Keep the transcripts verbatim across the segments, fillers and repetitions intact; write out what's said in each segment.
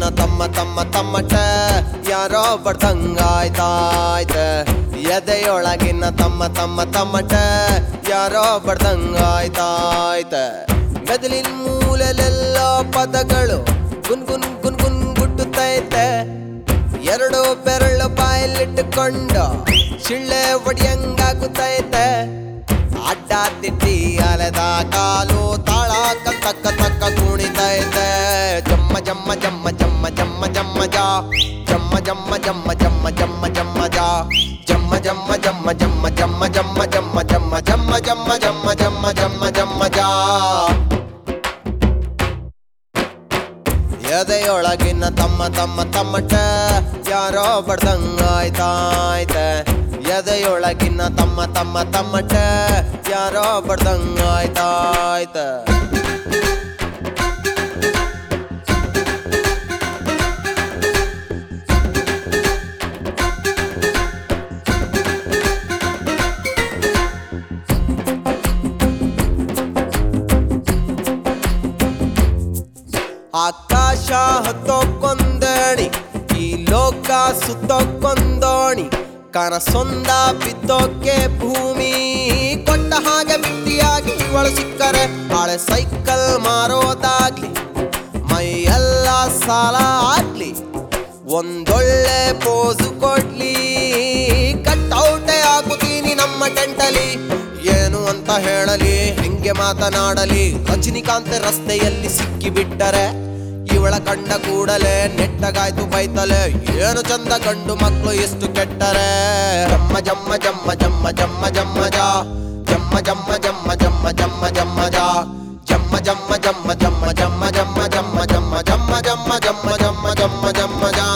ತಮ್ಮ ತಮ್ಮ ತಮ್ಮಟ ಯಾರೋ ಬಡ್ದಂಗಾಯ್ತಾಯ್ತ ಎದೆಯೊಳಗಿನ ತಮ್ಮ ತಮ್ಮ ತಮ್ಮಟ ಯಾರೋ ಬಡ್ದಂಗಾಯ್ತಾಯ್ತ ಮೆದುಳಿನ ಮೂಲೆಲೆಲ್ಲ ಪದಗಳು ಗುನ್ ಗುನ್ ಗುನ್ ಗುನ್ ಗುಟ್ಟುತ್ತೈತೆ ಎರಡು ಬೆರಳು ಬಾಯಲ್ಲಿಟ್ಟುಕೊಂಡು ಶಿಳ್ಳೆ ಒಡಿಯಂಗಾಗುತ್ತೈತೆ ಅಡ್ಡ ತಿಟ್ಟಿ ಅಲೆದ ಕಾಲು ತಾಳ ತಕ್ಕ ತಕ್ಕ ಕುಣಿತೈತೆ ಜಮ್ಮ ಜಮ್ಮ ಜಮ್ಮ ಜಮ್ಮ ಜಮ್ಮ ಜಮ್ಮ ಜಾ ಜಮ್ಮ ಜಮ್ಮ ಜಮ್ಮ ಜಮ್ಮ ಜಮ್ಮ ಜಮ್ಮ ಜಾ ಜಮ್ಮ ಜಮ್ಮ ಜಮ್ಮ ಜಮ್ಮ ಜಮ್ಮ ಜಮ್ಮ ಜಮ್ಮ ಜಮ್ಮ ಜಮ್ಮ ಜಮ್ಮ ಜಮ್ಮ ಜಮ್ಮ ಜಮ್ಮ ಜಮ್ಮ ಜಾ ಎದೆಯೊಳಗಿನ ತಮ್ಮ ತಮ್ಮ ತಮ್ಮಟ ಯಾರೋ ಬಡ್ದಂಗಾಯ್ತಾಯ್ತ ಎದೆಯೊಳಗಿನ ತಮ್ಮ ತಮ್ಮ ತಮ್ಮಟ ಯಾರೋ ಬಡ್ದಂಗಾಯ್ತಾಯ್ತ ಆಕಾಶ ಹತ್ತೋಕೊಂದಣಿ ಈ ಲೋಕ ಸುತ್ತೋಕೊಂದೋಣಿ ಕನಸೊಂದ ಬಿದ್ದೋಕೆ ಭೂಮಿ ಕೊಟ್ಟ ಹಾಗೆ ಬಿಟ್ಟಿಯಾಗಿ ಇವಳು ಸಿಕ್ಕರೆ ಹಳೆ ಸೈಕಲ್ ಮಾರೋದಾಗ್ಲಿ ಮೈಯೆಲ್ಲ ಸಾಲ ಆಗ್ಲಿ ಒಂದೊಳ್ಳೆ ಪೋಸು ಕೊಡ್ಲಿ ಕಟ್ಔಟೆ ಆಗುತ್ತೀನಿ ನಮ್ಮ ಟೆಂಟಲಿ ಏನು ಅಂತ ಹೇಳಲಿ ಹೆಂಗೆ ಮಾತನಾಡಲಿ ರಜನಿಕಾಂತ್ ರಸ್ತೆಯಲ್ಲಿ ಸಿಕ್ಕಿ ಬಿಟ್ಟರೆ ಇವಳ ಕಂಡ ಕೂಡಲೇ ನೆಟ್ಟಗಾಯ್ತು ಬೈತಲೆ ಏನು ಚಂದ ಗಂಡು ಮಕ್ಕಳು ಎಷ್ಟು ಕೆಟ್ಟರೆ ಜಮ್ಮ ಜಮ್ಮ ಜಮ್ಮ ಜಮ್ಮ ಜಮ್ಮ ಜಮ್ಮ ಜಾ ಜಮ್ಮ ಜಮ್ಮ ಜಮ್ಮ ಜಮ್ಮ ಜಮ್ಮ ಜಮ್ಮ ಜಾ ಜಮ್ಮ ಜಮ್ಮ ಜಮ್ಮ ಜಮ್ಮ ಜಮ್ಮ ಜಮ್ಮ ಜಮ್ಮ ಜಮ್ಮ ಜಮ್ಮ ಜಮ್ಮ ಜಮ್ಮ ಜಮ್ಮ ಜಮ್ಮ ಜಮ್ಮ ಜಾ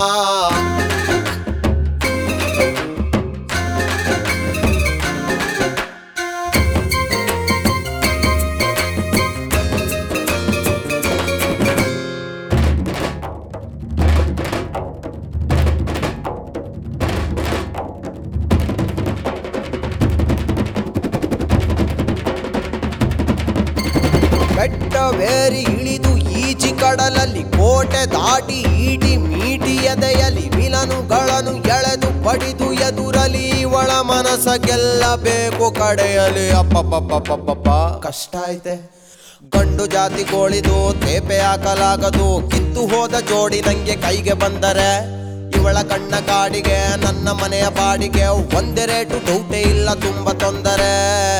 ಬೆಟ್ಟವೇರಿ ಇಳಿದು ಈಜಿ ಕಡಲಲ್ಲಿ ಕೋಟೆ ದಾಟಿ ಈಟಿ ಮೀಟಿ ಎದೆಯಲಿ ವಿಲನುಗಳನ್ನು ಎಳೆದು ಬಡಿದು ಎದುರಲಿ ಒಳ ಮನಸ ಗೆಲ್ಲಬೇಕು ಕಡೆಯಲಿ ಅಪ್ಪಪ್ಪಪ್ಪಪ್ಪಪ್ಪ ಕಷ್ಟ ಐತೆ ಗಂಡು ಜಾತಿ ಗೋಳಿದು ತೇಪೆ ಹಾಕಲಾಗದು ಕಿತ್ತು ಹೋದ ಜೋಡಿ ನಂಗೆ ಕೈಗೆ ಬಂದರೆ ಇವಳ ಕಣ್ಣ ಕಾಡಿಗೆ ನನ್ನ ಮನೆಯ ಬಾಡಿಗೆ ಒಂದೇ ರೇಟು ಡೌಟೇ ಇಲ್ಲ ತುಂಬ ತೊಂದರೆ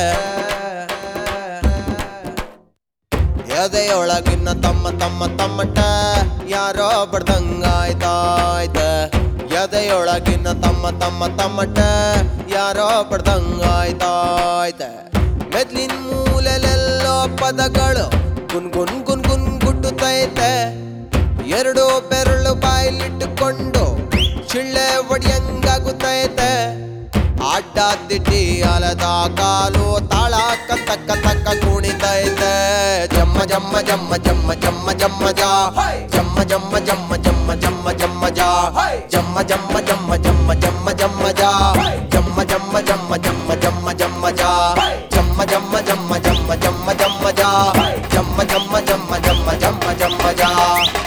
ಎದೆಯೊಳಗಿನ ತಮ್ಮ ತಮ್ಮ ತಮ್ಮಟ ಯಾರೋ ಬಡ್ದಂಗಾಯ್ತಾಯ್ತ ಎದೆಯೊಳಗಿನ ತಮ್ಮ ತಮ್ಮ ತಮ್ಮಟ ಯಾರೋ ಬಡ್ದಂಗಾಯ್ತಾಯ್ತ ಮೆದ್ಲಿನ ಮೂಲೆಲೆಲ್ಲೋ ಪದಗಳು ಗುನ್ ಗುನ್ ಗುನ್ ಗುನ್ ಗುಟ್ಟುತ್ತೈತೆ ಎರಡು ಬೆರಳು ಬಾಯಲ್ಲಿಟ್ಟುಕೊಂಡು ಶಿಳ್ಳೆ ಒಡಿಯಂಗಾಗುತ್ತೈತೆ ಅಡ್ಡ ದಿಡ್ಡಿ ಅಲದ ಕಾಲು ತಾಳ ತಕ್ಕ ತಕ್ಕ ಕುಣಿತೈತೆ ಜಮ್ಮ ಜಮ್ಮ ಜಮ್ಮ ಜಮ್ಮ ಜಮ್ಮ ಜಮ್ಮ ಜಾ ಜಮ್ಮ ಜಮ್ಮ ಜಮ್ಮ ಜಮ್ಮ ಜಮ್ಮ ಜಮ್ಮ ಜಾ ಜಮ್ಮ ಜಮ್ಮ ಜಮ್ಮ ಜಮ್ಮ ಜಮ್ಮ ಜಮ್ಮ ಜಾ ಜಮ್ಮ ಜಮ್ಮ ಜಮ್ಮ ಜಮ್ಮ ಜಮ್ಮ ಜಮ್ಮ ಜಾ ಜಮ್ಮ ಜಮ್ಮ ಜಮ್ಮ ಜಮ್ಮ ಜಮ್ಮ ಜಮ್ಮ ಜಾ ಜಮ್ಮ ಜಮ್ಮ ಜಮ್ಮ ಜಮ್ಮ ಜಮ್ಮ ಜಮ್ಮ ಜಾ